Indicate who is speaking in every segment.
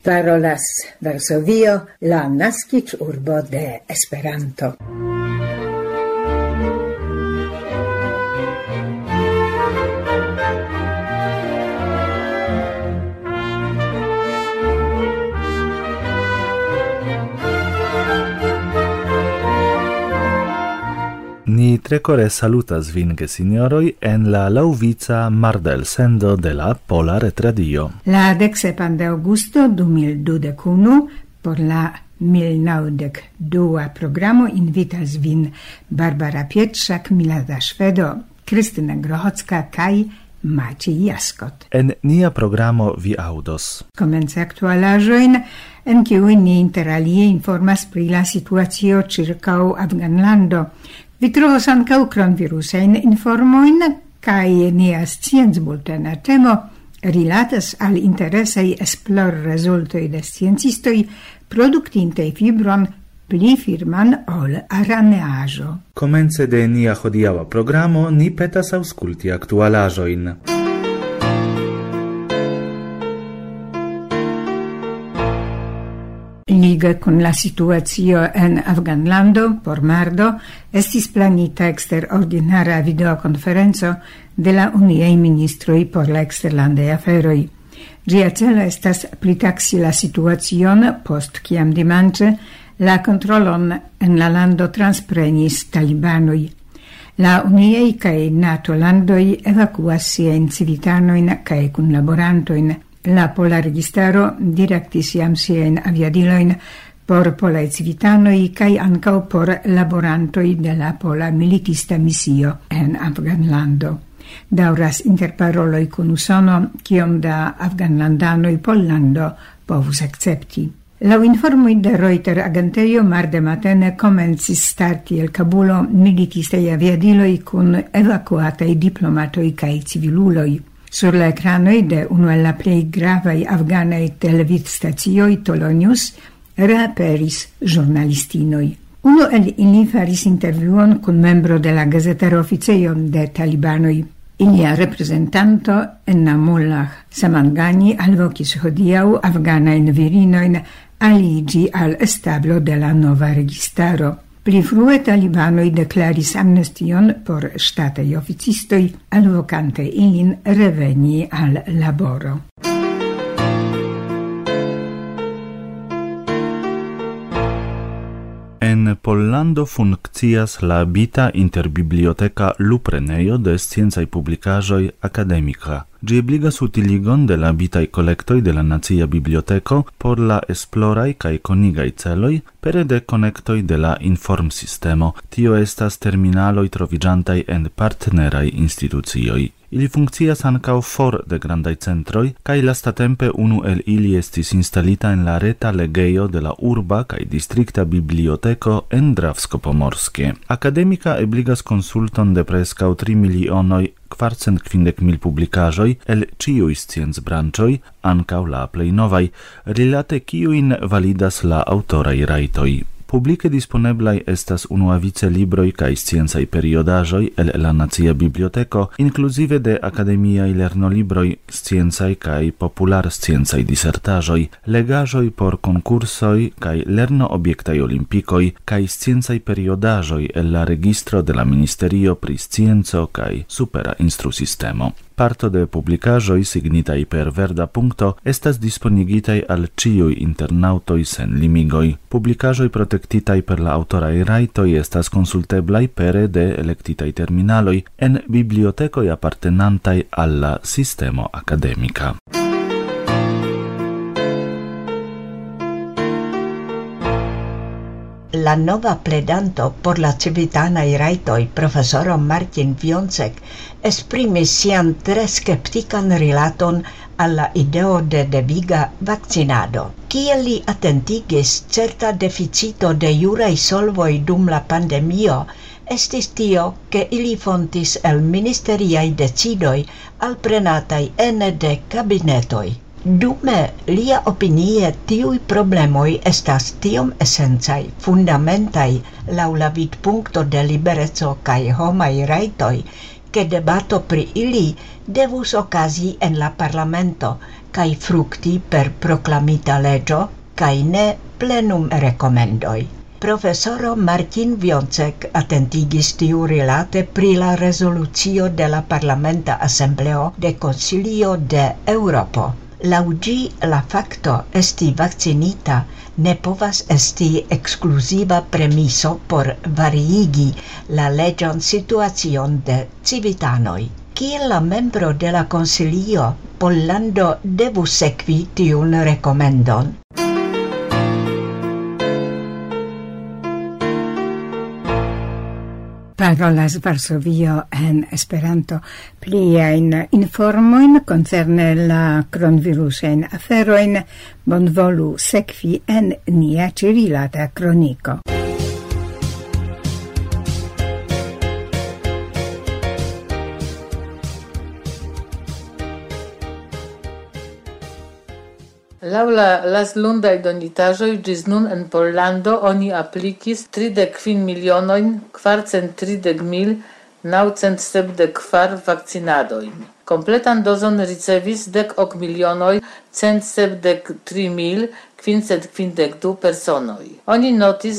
Speaker 1: Parolas Varsovio, la naskiĝurbo de Esperanto.
Speaker 2: Ni tre core salutas vin, gesignoroi, en la laŭvica mardel sendo de la Pola Retradio.
Speaker 3: La 17 de augusto 2021 por la 1902 programo invitas vin Barbara Pietrzak, Milada Szwedo, Krystyna Grochocka kaj Maciej Jaskot.
Speaker 2: En nia programo vi audos
Speaker 3: komence aktualaĵojn, en kiuj ni inter alie informas pri la situacio ĉirkaŭ Afganlando. Vi trovos ankaŭ kronvirusajn informojn kaj nia sciencbultena temo rilatas al interesaj esplorrezultoj de sciencistoj produktinte fibron pli firman ol araneaĵo.
Speaker 2: Komence de nia hodiaŭa programo ni petas aŭskulti aktualaĵojn.
Speaker 3: Lige con la situacio en Afganlando por mardo estis planita eksterordinara videokonferenco de la Uniaj Ministroj por la eksterlandaj aferoj. Ĝia celo estas plitaksi la situacion post kiam dimanĉe la kontrolon en la lando transprenis talibanoj. La Uniaj kaj NATO-landoj evakuas siajn civitanojn kaj kunlaborantojn. La Pola Registaro direktis jam siajn aviadilojn por polaj civitanoj kaj ankaŭ por laborantoj de la Pola militista misio en Afganlando. Daŭras interparoloj kun Usono, kiom da afganlandanoj Pollando povus akcepti. Laŭ informoj de Reuters agentejo marde matene komencis starti el Kabulo militistaj aviadiloj kun evakuataj diplomatoj kaj civiluloj. Sur la ekranoj de unu el la plej gravaj afganaj televidstacioj Tolonius reaperis ĵurnalistinoj. Unu el ili faris intervjuon kun membro de la gazetaro oficejo de talibanoj. Ilia reprezentanto Ennamullah Samangani alvokis hodiaŭ afganajn virinojn aliĝi al establo de la nova registaro. Pli frue talibanoj deklaris amnestion por ŝtataj oficistoj, alvokante ilin reveni al laboro.
Speaker 2: En Pollando funkcias la habita interbiblioteka Luprenejo de sciencaj publikaĵoj akademika. Ĝi ebligas utiligon de la habitaj kolektoj de la Nacia Biblioteko por la esploraj kaj konigaj celoj pere de konektoj de la informsistemo. Tio estas terminaloj troviĝantaj en partneraj institucioj. Ili funkcias ankaŭ for de grandaj centroj, kaj lastatempe unu el ili estis instalita en la reta legejo de la urba kaj distrikta biblioteko en Drawsko-Pomorskie. Akademika ebligas konsulton de preskaŭ 3.450.000 publikaĵoj el ĉiuj sciencbranĉoj, ankaŭ la plej novaj, rilate kiujn validas la aŭtoraj rajtoj. Publike disponeblaj estas unuavice libroj kaj sciencaj periodaĵoj el la Nacia Biblioteko, inkluzive de akademiaj lernolibroj, sciencaj kaj popularsciencaj disertaĵoj, legaĵoj por konkursoj kaj lernoobjektaj olimpikoj kaj sciencaj periodaĵoj el la registro de la Ministerio pri Scienco kaj supera instrusistemo. Parto de publikaĵoj signitaj per verda punkto estas disponigitaj al ĉiuj internaŭtoj sen limigoj. Publikaĵoj protektitaj per la aŭtoraj rajtoj estas konsulteblaj pere de elektitaj terminaloj en bibliotekoj apartenantaj al la sistemo akademika.
Speaker 4: La nova pledanto por la civitanaj rajtoj, profesoro Martin Vioncek, esprimis sian tre skeptikan rilaton al la ideo de deviga vakcinado. Kiel li atentigis, certa deficito de juraj solvoj dum la pandemio estis tio, ke ili fontis el ministeriaj decidoj alprenataj ene de kabinetoj. Dume, lia opinie, tiuj problemoj estas tiom esencaj, fundamentaj laŭ la vidpunkto de libereco kaj homaj rajtoj, ke debato pri ili devus okazi en la parlamento kai frukti per proclamita legio kai ne plenum recomendoi. Professoro Martin Vioncek attentigis tiu rilate pri la resoluzio de la Parlamenta Assembleo de Consilio de Europo. Laugi la facto esti vaccinita ne povas esti exclusiva premiso por variigi la legion situacion de civitanoi. Kiel la membro de la Consilio, Pollando devus sekvi tiun rekomendon.
Speaker 3: Parolas Varsovio en Esperanto. Pliajn informojn koncerne la kronvirusajn aferojn bonvolu sekvi en nia ĉirilata kroniko.
Speaker 5: Laŭ la laslundaj donitaĵoj ĝis nun en Pollando oni aplikis 35,430,974 vakcinadojn. Kompletan dozon ricevis 10,173,552 personoj. Oni notis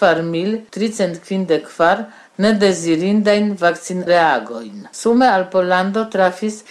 Speaker 5: 14,354 nedezirindajn vakcinreagojn. Sume al Pollando trafis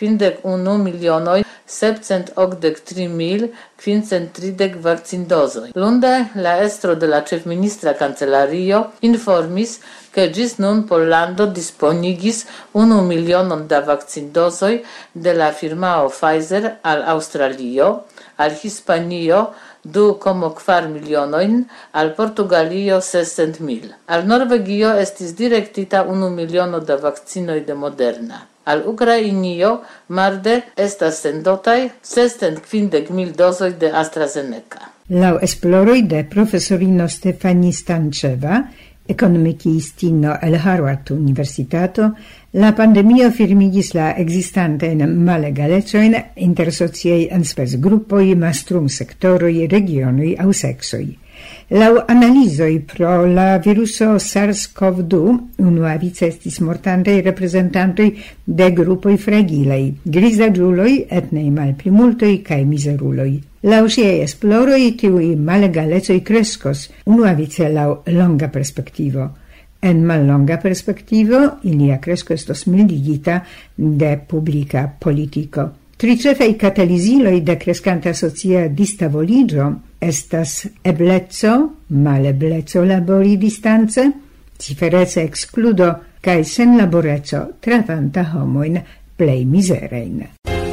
Speaker 5: 51,783,530 vakcindozoj. Lunde la estro de la ĉefministra kancelario informis, ke ĝis nun Pollando disponigis 1 milionon da vakcindozoj de la firmao Pfizer al Aŭstralio, al Hispanio 2,4 milionojn, al Portugalio 600,000. Al Norvegio estis direktita 1 miliono da vakcinoj de Moderna. Al Ukrainio marde estas sendotaj 650,000 dozoj de AstraZeneca.
Speaker 3: Laŭ esploroj de profesorino Stefani Stancheva, ekonomikistino el Harvard Universitato, la pandemio firmigis la existantajn malegalecojn inter sociaj ensperzgrupoj, mastrumsektoroj, regionoj aŭ seksoj. Laŭ analizoj pro la viruso SARS-CoV-2 unuavice estis mortantaj reprezentantoj de grupoj fragilaj, grizaĝuloj, etnaj malplimultoj kaj mizeruloj. Laŭ ŝiaj esploroj tiuj malegalecoj kreskos, unuavice laŭ longa perspektivo. En mallonga perspektivo ilia kresko estos mildigita de publika politiko. Tri ĉefaj kataliziloj de kreskanta socia distavoliĝo estas ebleco, malebleco labori distance, cifereca excludo kaj senlaboreco tratanta homojn plej mizerajn.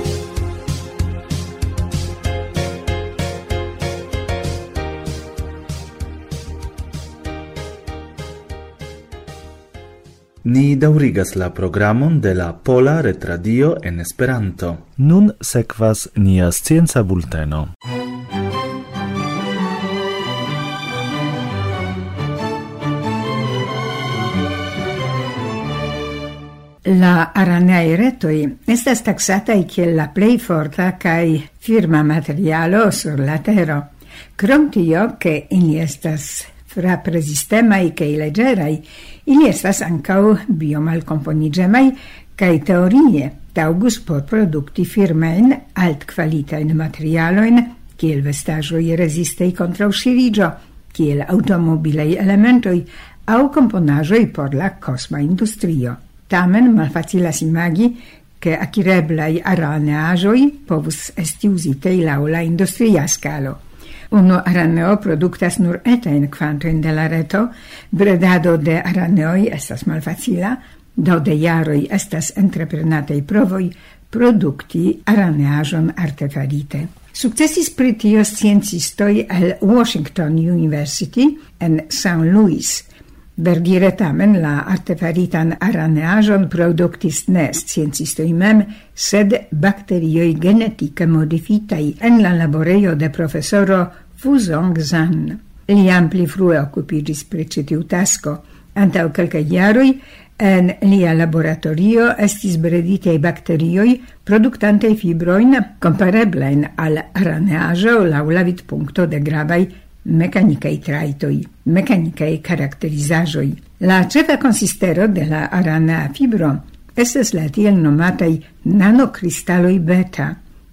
Speaker 2: Ni daŭrigas la programon de la Pola Retradio en Esperanto. Nun sekvas nia scienca bulteno.
Speaker 3: La araneaj retoj estas taksataj kiel la plej forta kaj firma materialo sur la tero. Krom tio, ke ili estas frapresistemaj kaj leĝeraj, ili estas ankaŭ biomalkomponiĝemaj kaj teorie taŭgus por produkti firmajn altkvalitajn materialojn, kiel vestaĵoj rezistaj kontraŭ ŝiriĝo, kiel aŭtomobilaj elementoj aŭ komponaĵoj por la kosma industrio. Tamen malfacilas imagi, ke akireblaj araneaĵoj povus esti uzitaj laŭ la industria skalo. Unu araneo produktas nur etajn kvantojn de la reto, bredado de araneoj estas malfacila, do de jaroj estas entreprenataj provoj produkti araneaĵon artefarite. Sukcesis pri tio sciencistoj el Washington University en St. Louis. Verdire tamen la artefaritan araneaĵon produktis ne sciencistoj mem, sed bakterioj genetike modifitaj en la laborejo de profesoro Fuzong Zhan. Li jam pli frue okupiĝis pri ĉi tiu tasko. Antaŭ kelkaj jaroj en lia laboratorio estis breditaj bakterioj produktantaj fibrojn kompareblajn al araneaĵo laŭ la vidpunkto de gravaj mekanikaj trajtoj, mekanikaj karakterizaĵoj. La ĉefa konsistero de la aranea fibro estas la tiel nomataj nanokristaloj beta.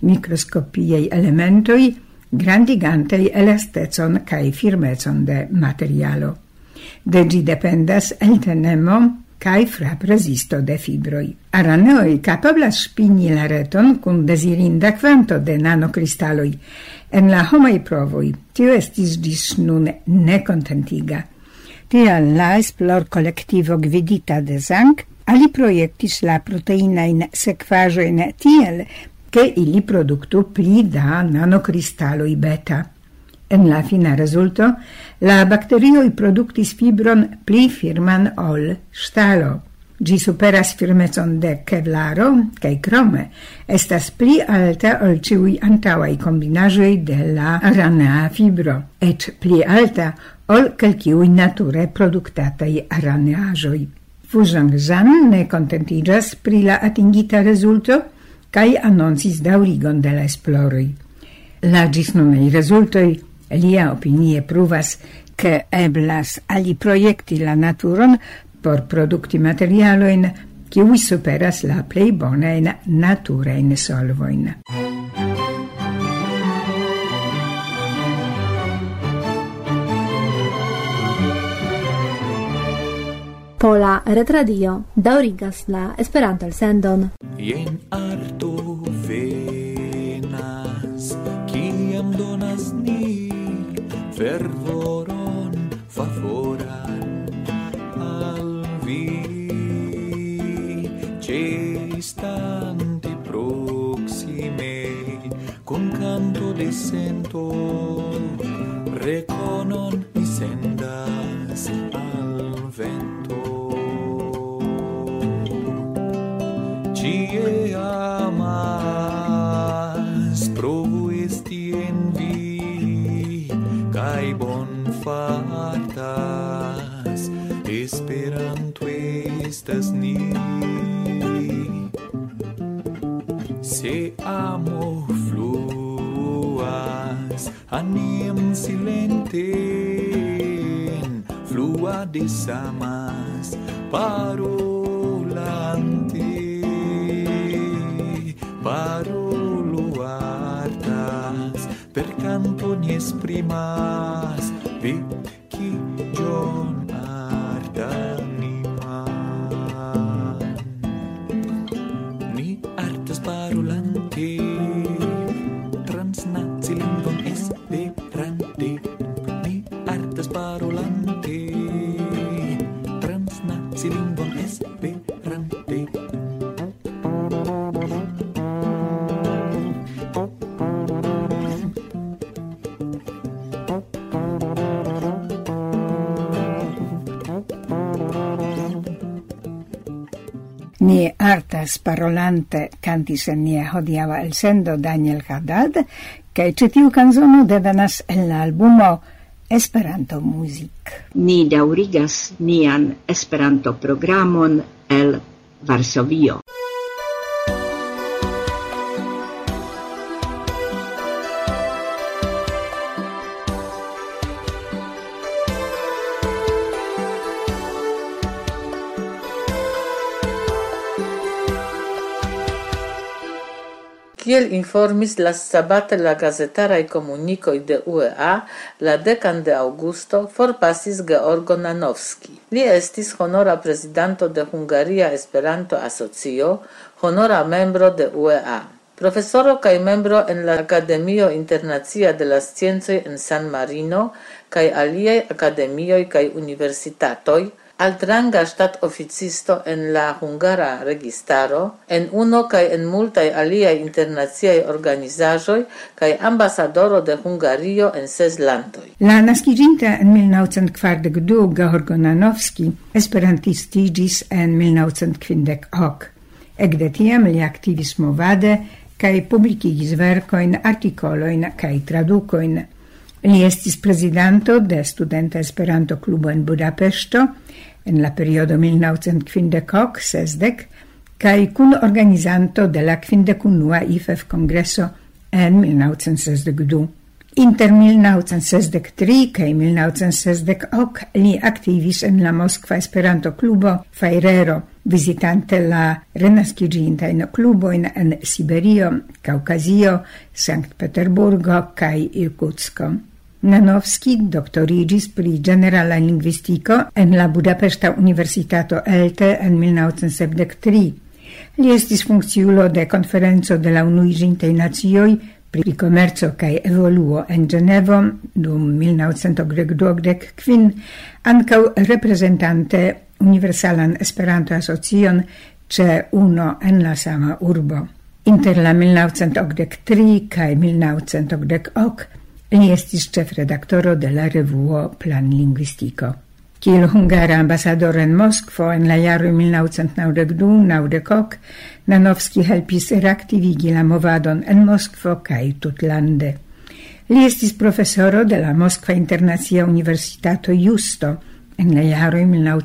Speaker 3: mikroskopiaj elementoj, grandigantej elastecon kaj firmecon de materialo. De ĝi dependas eltenemo kaj frapresisto de fibroj. Araneoj kapablas spini la reton kun dezirinda kvanto de nanokristaloj. En la homaj provoj tio estis ĝis nun nekontentiga. Tial la esplor-kolektivo gvidita de Zank aliprojektis la proteinajn sekvaĵojn tiel, ke ili produktu pli da nanokristaloj beta. En la fina rezulto, la bakterioj produktis fibron pli firman ol ŝtalo. Ĝi superas firmecon de kevlaro kaj krome estas pli alta ol ĉiuj antaŭaj kombinaĵoj de la aranea fibro, eĉ pli alta ol kelkaj nature produktataj araneaĵoj. Fu Zhang ne kontentiĝas pri la atingita rezulto kaj anoncis daŭrigon de la esploroj. La ĝisnunaj rezultoj lia opinie pruvas, ke eblas aliprojekti la naturon por produkti materialojn, kiuj superas la plej bonajn naturajn solvojn.
Speaker 6: Pola Retradio daŭrigas la Esperanto-elsendon.
Speaker 7: Jen arto venas, kiam donas ni fervoron favoran al vi, ĉeestanti proksime kun kanto de sento, rekonon mi sendas al vento. Cie amas, provu esti en vi, kaj bonfartas, Esperanto estas ni. Se amo fluas, anem silenten, fluadis amas, parolante. Parolo artas, per canto ni esprimas, vecigion ardaniman. Ni artas parolante, transnazi lingvon esperante. Ni artas parolante, transnazi lingvon esperante.
Speaker 3: Ni artas parolante cantis en nia hodiaŭa elsendo Daniel Haddad, kaj ĉi tiu kanzono devenas el la albumo Esperanto Muzik.
Speaker 4: Ni daŭrigas nian Esperanto-programon el Varsovio.
Speaker 5: Kiel informis lastsabate la gazetaraj komunikoj de UEA, la 10 de aŭgusto forpasis Georgo Nanowski. Li estis honora prezidanto de Hungaria Esperanto-Asocio, honora membro de UEA. Profesoro kaj membro en la Akademio Internacia de la Sciencoj en San Marino kaj aliaj akademioj kaj universitatoj, altranga ŝtatoficisto en la hungara registaro, en uno kaj en multaj aliaj internaciaj organizaĵoj kaj ambasadoro de Hungario en 6 landoj.
Speaker 3: La naskiĝinta en 1942 Georgo Nanowski esperantistiĝis en 1958. Ekde tiam li aktivis movade kaj publikigis verkojn, artikolojn kaj tradukojn. Li estis prezidanto de Studenta Esperanto-klubo en Budapeŝto en la periodo 1958-60 kaj kunorganizanto de la 51. IFEF-kongreso en 1962. Inter 1963 kaj 1968 li aktivis en la Moskva Esperanto-klubo Fajrero, vizitante la renaskiĝintajn klubojn en Siberio, Kaŭkazio, Sankt-Peterburgo kaj Irkutsko. Nanowski doktoriĝis pri ĝenerala lingvistiko en la Budapesta Universitato ELTE en 1973. Li estis funkciulo de Konferenco de la Unuiĝintaj Nacioj pri komerco kaj evoluo en Ĝenevo dum 1925, ankaŭ reprezentante Universalan Esperanto-Asocion ĉe UNO en la sama urbo. Inter la 1983 kaj 1988 li estis ĉefredaktoro de la revuo Plan Lingvistiko. Kiel hungara ambasadoro en Moskvo en la jaroj 1992-92, Nanowski helpis reaktivigi la movadon en Moskvo kaj tutlande. Li estis profesoro de la Moskva Internacia Universitato Justo en la jaroj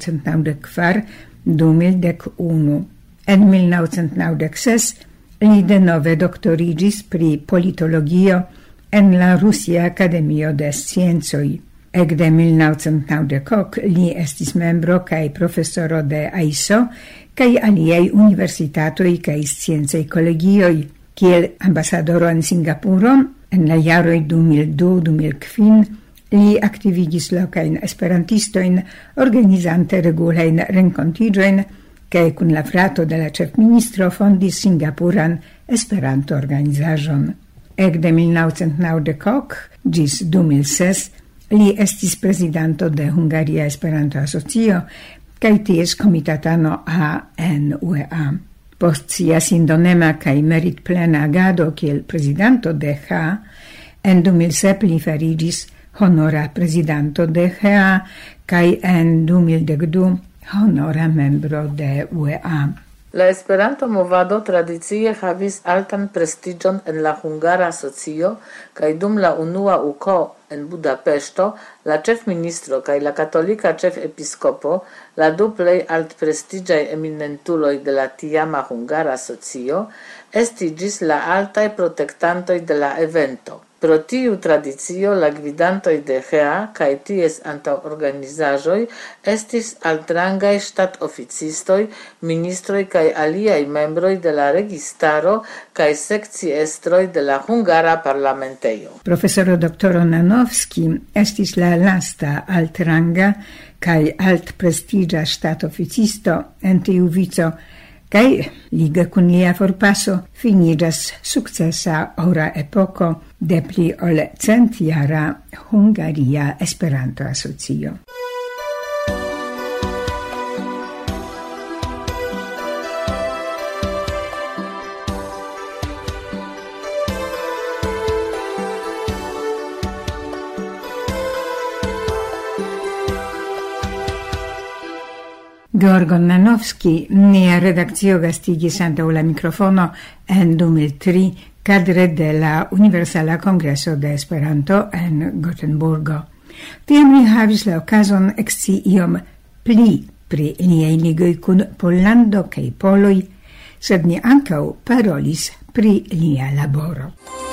Speaker 3: 1994-2011. En 1996 li denove doktoriĝis pri politologio en la Rusia Akademio de Sciencoj. Ekde 1990 li estis membro kaj profesoro de AISO kaj aliaj universitatoj kaj sciencaj kolegioj. Kiel ambasadoro en Singapuro en la jaroj 2002-2005 li aktivigis lokajn esperantistojn organizante regulajn renkontiĝojn kaj kun la frato de la ĉefministro fondis Singapuran Esperanto-organizaĵon. Ekde 1990 ĝis 2006 li estis prezidanto de Hungaria Esperanto-Asocio kaj ties komitatano ANUEA. Post sia sindonema kaj meritplena agado kiel prezidanto de HA, en 2007 li fariĝis honora prezidanto de HA kaj en 2012 honora membro de UEA.
Speaker 5: La Esperanto-movado tradicie havis altan prestiĝon en la Hungara Asocio kaj dum la unua UKO en Budapeŝto la ĉefministro kaj la katolika ĉefepiskopo, la du plej altprestiĝaj eminentuloj de la tiama Hungara Asocio, estiĝis la altaj protektantoj de la evento. Pro tiu tradicio la gvidantoj de HEA kaj ties antaŭorganizaĵoj estis altrangaj ŝtatoficistoj, ministroj kaj aliaj membroj de la registaro kaj sekciestroj de la Hungara parlamentejo.
Speaker 3: Profesoro doktoro Nanowski estis la lasta altranga kaj altprestiĝa ŝtatoficisto en tiu vico, kaj lige kun lia forpaso finiĝas sukcesa ora epoko de pli ol 100-jara Hungaria Esperanto-Asocio. Georgon Nanowski, nia redakcio gastigis antaŭ la mikrofono en 2003 kadre de la Universala Kongreso de Esperanto en Gotenburgo. Tiam li havis la okazon ekscii iom pli pri liaj ligoj kun Pollando kaj poloj, sed ni ankaŭ parolis pri lia laboro.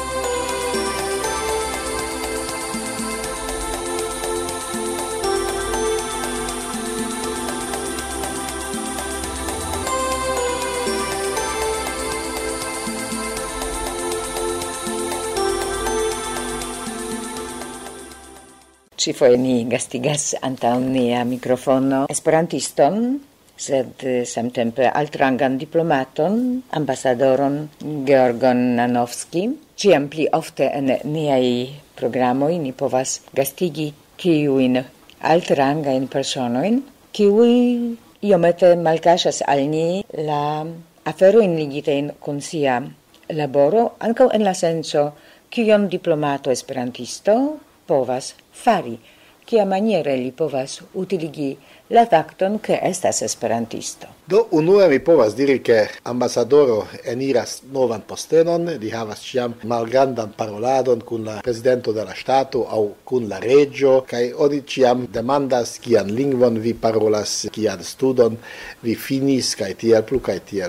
Speaker 3: Ĉifoje ni gastigas antaŭ nia mikrofono esperantiston, sed samtempe altrangan diplomaton, ambasadoron Georgon Nanowski. Ĉiam pli ofte en niaj programoj ni povas gastigi tiujn altrangajn personojn, kiuj iomete malkaŝas al ni la aferojn ligitajn kun sia laboro, ankaŭ en la senco kion diplomato esperantisto povas fari, kia maniere li povas utiligi la fakton ke estas esperantisto.
Speaker 8: Do unue mi povas diri che ambasadoro eniras novan postenon, li havas ciam malgrandan paroladon kun la presidento de la stato au kun la regio, kai oni ciam demandas kian lingvon vi parolas, kian studon vi finis, kai tiel plu,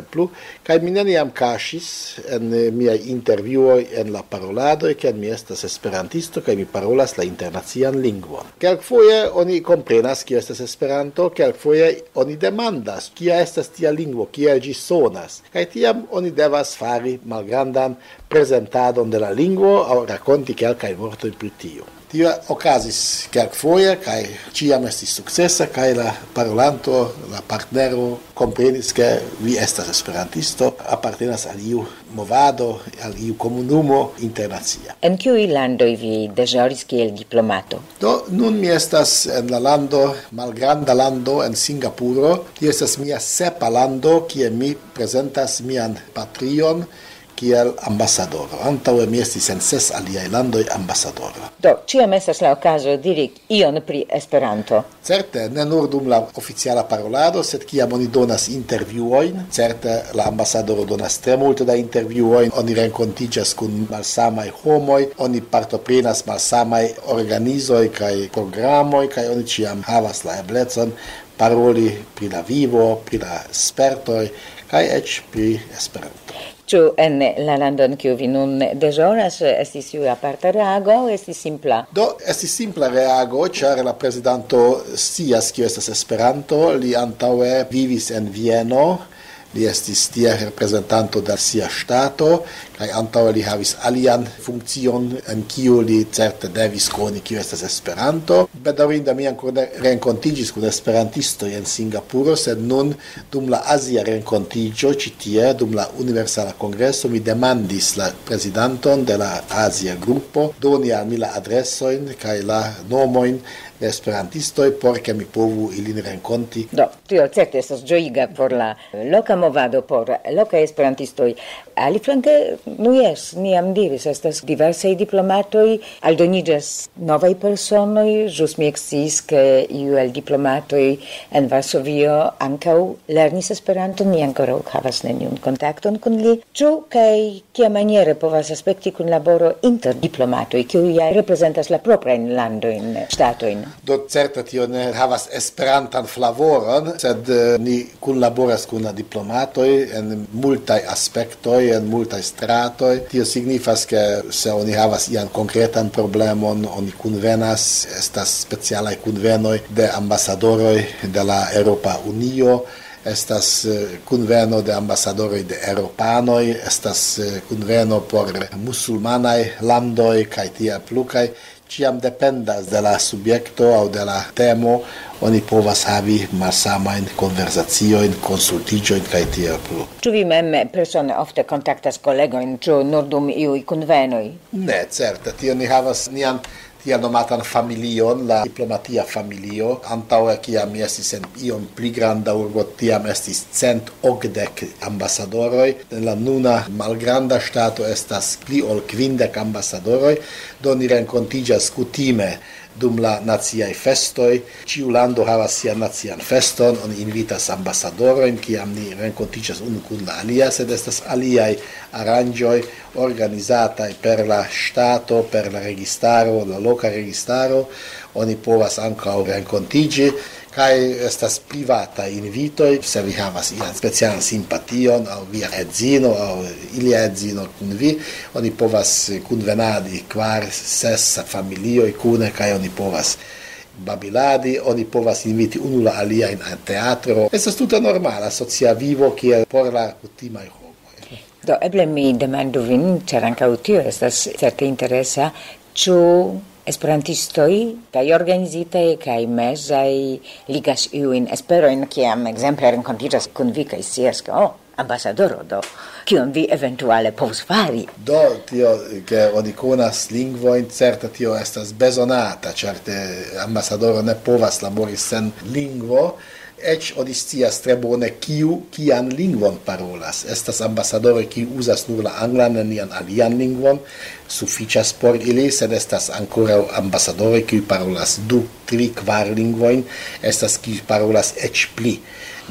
Speaker 8: kai mi neniam kaŝis en miaj intervjuoj en la paroladoj, ke mi estas esperantisto kaj mi parolas la internacian lingvon. Kelkfoje oni komprenas kio estas Esperanto, kelkfoje oni demandas kia estas tia lingvo, kiel ĝi sonas, kaj tiam oni devas fari malgrandan prezentadon de la lingvo aŭ rakonti kelkajn vortojn pri tio. Tio okazis kelkfoje kaj ĉiam estis sukcesa, kaj la parolanto, la partnero komprenis ke vi estas esperantisto, apartenas al iu movado, al iu komunumo internacia.
Speaker 9: En kiuj landoj vi deĵoris kiel diplomato?
Speaker 8: Do nun mi estas en la lando, malgranda lando en Singapuro. Tio estas mia sepa lando, kie mi prezentas mian patrion kiel ambasadoro. Antaŭe mi estis en 6 aliaj landoj ambasadoro.
Speaker 9: Do, ĉiam estas la okazo diri ion pri Esperanto.
Speaker 8: Certe, ne nur dum la oficiala parolado, sed kiam oni donas intervjuojn, certe la ambasadoro donas tre multe da intervjuojn, oni renkontiĝas kun malsamaj homoj, oni partoprenas malsamaj organizoj kaj programoj, kaj oni ĉiam havas la eblecon paroli pri la vivo, pri la spertoj, kaj eĉ pri Esperanto.
Speaker 9: Ĉu en la landon kiu vi nun deĵoras estis iu aparta reago aŭ estis simpla?
Speaker 8: Do estis simpla reago, ĉar la prezidanto scias kio estas Esperanto, li antaŭe vivis en Vieno, li estis tie reprezentanto de sia ŝtato, kaj antaŭe li havis alian funkcion, en kiu li certe devis koni kio estas Esperanto. Bedaŭrinde mi ankoraŭ ne renkontiĝis kun esperantistoj en Singapuro, sed nun dum la azia renkontiĝo ĉi tie, dum la Universala Kongreso, mi demandis la prezidanton de la azia grupo doni al mi la adresojn kaj la nomojn de esperantistoj por ke mi povu ilin renkonti.
Speaker 9: Do, tio certe estas ĝojiga por la loka movado, por lokaj esperantistoj. Aliflanke, nu jes, mi jam diris, estas diversaj diplomatoj, aldoniĝas novaj personoj, ĵus mi eksciis ke iu el diplomatoj en Varsovio ankaŭ lernis Esperanton, mi ankoraŭ havas neniun kontakton kun li. Ĉu kaj kiamaniere povas aspekti kunlaboro inter diplomatoj, kiuj reprezentas la proprajn landojn, ŝtatojn?
Speaker 8: Do certe tio ne havas esperantan flavoron, sed ni kunlaboras kun la diplomatoj en multaj aspektoj, en multaj stratoj. Tio signifas ke se oni havas ian konkretan problemon, oni kunvenas, estas specialaj kunvenoj de ambasadoroj de la Eŭropa Unio, estas kunveno de ambasadoroj de eŭropanoj, estas kunveno por musulmanaj landoj kaj tiel plu, kaj ciam dependas de la subjekto aŭ de la temo, oni povas havi malsamajn konversaciojn, konsultiĝojn kaj tiel plu.
Speaker 9: Ĉu vi mem persone ofte kontaktas kolegojn, ĉu nur dum iuj kunvenoj?
Speaker 8: Ne, certe, tio ni havas nian tiel nomatan familion, la diplomatia familio. Antaŭe kiam mi estis en iom pli granda urbo, tiam estis 180 ambasadoroj. En la nuna malgranda ŝtato estas pli ol 50 ambasadoroj, do ni renkontiĝas kutime dum la naciaj festoj. Ĉiu lando havas sian nacian feston, oni invitas ambasadorojn, kiam ni renkontiĝas unu kun la alia, sed estas aliaj aranĝoj organizataj per la ŝtato, per la registaro, la loka registaro. Oni povas ankaŭ renkontiĝi, kaj estas privataj invitoj, se vi havas ian specialan simpation, aŭ via edzino, aŭ ilia edzino kun vi, oni povas kunvenadi 4-6 familioj kune, kaj oni povas babiladi, oni povas inviti unu la aliajn al teatro. Estas tute normala socia vivo kiel por la kutimaj homoj.
Speaker 9: Do, eble mi demandu vin, ĉar ankaŭ tio estas certe interesa, ĉu esperantistoj kaj organizitaj kaj mezaj ligas iujn esperojn, kiam ekzemple renkontiĝas kun vi kaj scias, ke ambasadoro, do kion vi eventuale povus fari?
Speaker 8: Do, tio, ke oni konas lingvojn, certe tio estas bezonata, certe ambasadoro ne povas labori sen lingvo, eĉ oni scias tre bone kian lingvon parolas. Estas ambasadoroj kiuj uzas nur la anglan, nenian alian lingvon, sufiĉas por ili, sed estas ankoraŭ ambasadoroj kiuj parolas 2, 3, 4 lingvojn, estas kiuj parolas eĉ pli. Mi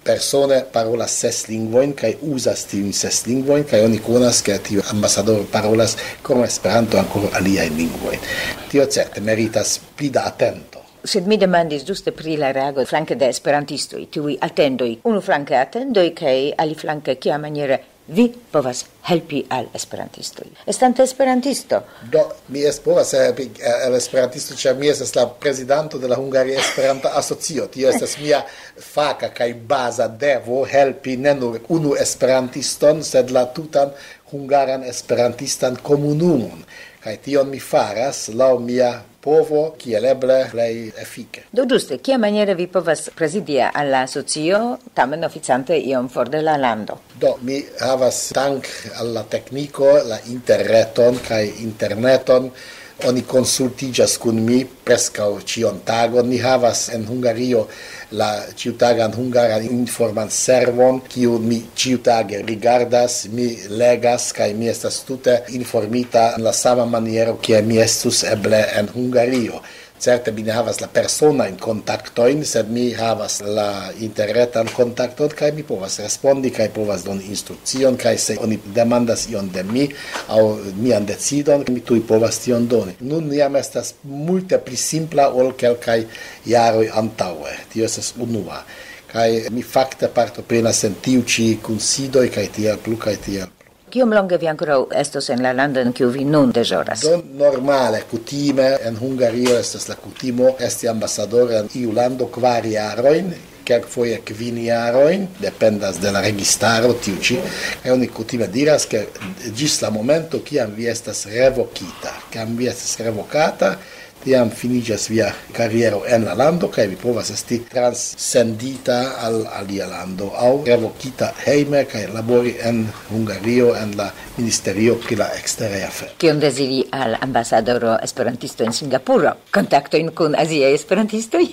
Speaker 8: persone parolas 6 lingvojn kaj uzas tiujn 6 lingvojn kaj oni konas ke tiu ambasadoro parolas krom Esperanto ankoraŭ aliajn lingvojn. Tio certe meritas pli da atento.
Speaker 9: Sed mi demandis giuste pri la reago flanke de esperantistoj, tiuj atendoj, unu flanke atendoj kaj aliflanke kiamaniere vi povas helpi al esperantistoj. Estante esperantisto.
Speaker 8: Do, mi povas helpi al esperantisto, ĉar mi estas la prezidanto de la Hungaria Esperanta Asocio. Tio estas mia faka kaj baza devo helpi ne nur unu esperantiston, sed la tutan hungaran esperantistan komunumon. Kaj tion mi faras laŭ mia povo, kiel eble plej efike.
Speaker 9: Do giuste, kia maniere vi povas prezidi al la asocio, tamen oficante iom for de la lando?
Speaker 8: Do, mi havas dank al la tekniko, la interreton kaj interneton, oni konsultiĝas kun mi preskaŭ ĉion tagon. Ni havas en Hungario la ĉiutagan hungaran informan servon, kiun mi ĉiutage rigardas, mi legas kaj mi estas tute informita en la sama maniero kiel mi estus eble en Hungario. Certe mi ne havas la personajn kontaktojn, sed mi havas la interretan kontakton kaj mi povas respondi kaj povas doni instrukcion kaj se oni demandas ion de mi aŭ mian decidon, mi tuj povas tion doni. Nun jam estas multe pli simpla ol kelkaj jaroj antaŭe. Tio estas unua. Kaj mi fakte partoprenas en tiu ĉi kunsidoj kaj tiel plu kaj tiel.
Speaker 9: Kiom longe vi ankoraŭ estos en la lando en kiu vi nun deĵoras?
Speaker 8: Do normale, kutime en Hungario estas la kutimo esti ambasadoro en iu lando 4 jarojn, kelkfoje 5 jarojn, dependas de la registaro tiu ĉi, kaj oni kutime diras ke ĝis la momento kiam vi estas revokita, kiam vi estas revokata, tiam finiĝas via kariero en la lando kaj vi povas esti transsendita al alia lando aŭ revokita hejme kaj labori en Hungario en la ministerio pri la eksteraj aferoj.
Speaker 9: Kion deziri al ambasadoro esperantisto en Singapuro? Kontaktojn kun aziaj esperantistoj?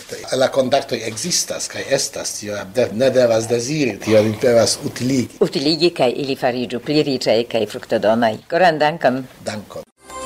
Speaker 8: La kontaktoj ekzistas kaj estas, tio ne devas deziri, tio ni devas utiligi.
Speaker 9: Utiligi kaj ili fariĝu pli riĉaj kaj fruktodonaj. Koran dankon.
Speaker 8: Dankon.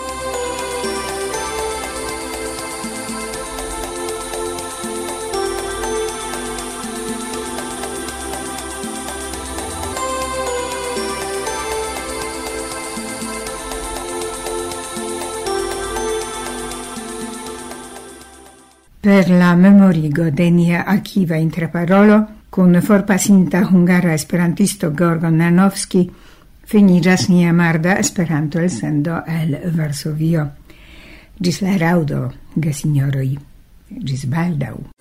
Speaker 3: Per la memorigo de nia archiva interparolo kun forpasinta hungara esperantisto Gorgon Nanovski finiĝas nia marda Esperanto elsendo el Varsovio. Ĝis la raŭdo, gesinjoroj. Ĝis baldaŭ.